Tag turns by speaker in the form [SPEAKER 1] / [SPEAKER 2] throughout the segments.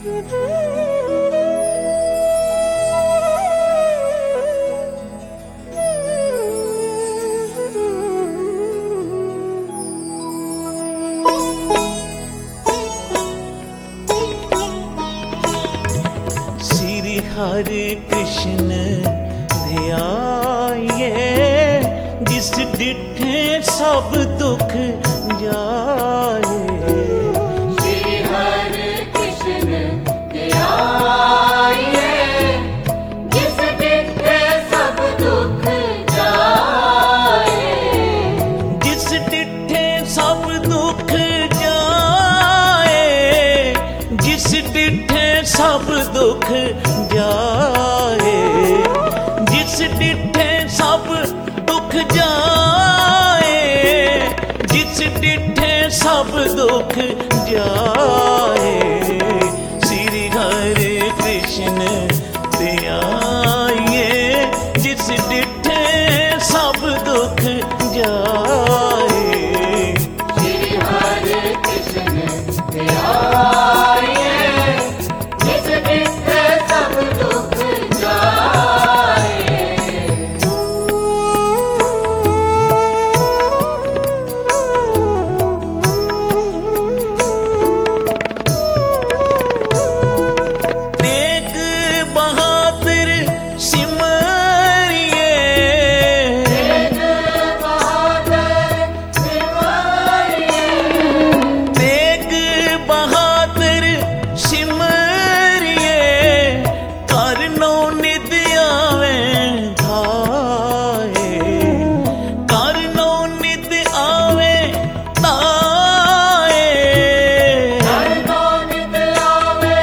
[SPEAKER 1] श्री हरे कृष्ण ध्याये, जिस डिठे सब दुख जाए।
[SPEAKER 2] श्री हरे कृष्ण ध्याये, जिस डिठे सब दुख जाए।
[SPEAKER 1] जिस डिठे सब दुख जाए, जिस डिठे सब दुख जाए, जिस डिठे सब दुख जाए, जिस डिठे सब दुख जाए। श्री हरे कृष्ण ध्याये, जिस डिठे सब दुख जाए।
[SPEAKER 2] श्री हरे कृष्ण ध्याये, जिस डिठे सब दुख जाए।
[SPEAKER 1] तेग बहादुर सिमरिए,
[SPEAKER 2] तेग बहादुर सिमरिए,
[SPEAKER 1] तेग बहादुर सिमरिए, करनो निद आवे धाए, करनो निद आवे ताए।
[SPEAKER 2] करनो नित आवे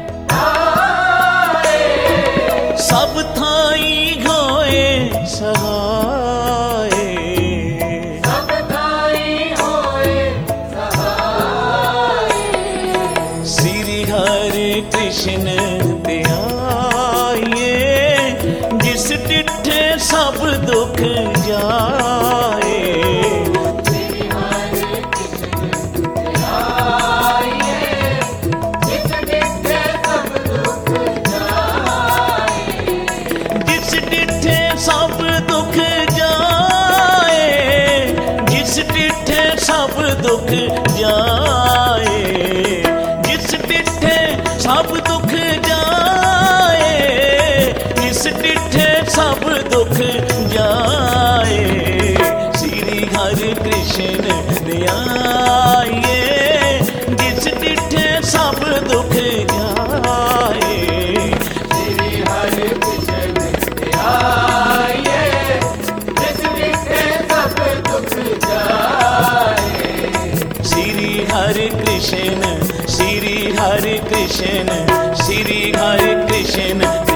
[SPEAKER 2] ताए।
[SPEAKER 1] सब थाई होए सहाय।
[SPEAKER 2] सब थाई होए सहाय।
[SPEAKER 1] श्री हरे कृष्ण ध्याये, जिस डिठे सब दुख जाए।
[SPEAKER 2] श्री हरे कृष्ण ध्याये, जिस डिठे सब दुख जाए।
[SPEAKER 1] जिस डिठे सब दुख जाए, जिस डिठे सब दुख जाए, जिस डिठे सब दुख जाए, जिस डिठे सब दुख जाए। श्री हरे कृष्ण ध्याये, जिस डिठे सब दुख जाए।
[SPEAKER 2] श्री हरे कृष्ण ध्याये, जिस डिठे सब दुख जाए।
[SPEAKER 1] श्री हरे कृष्ण, श्री हरे कृष्ण, श्री हरे कृष्ण।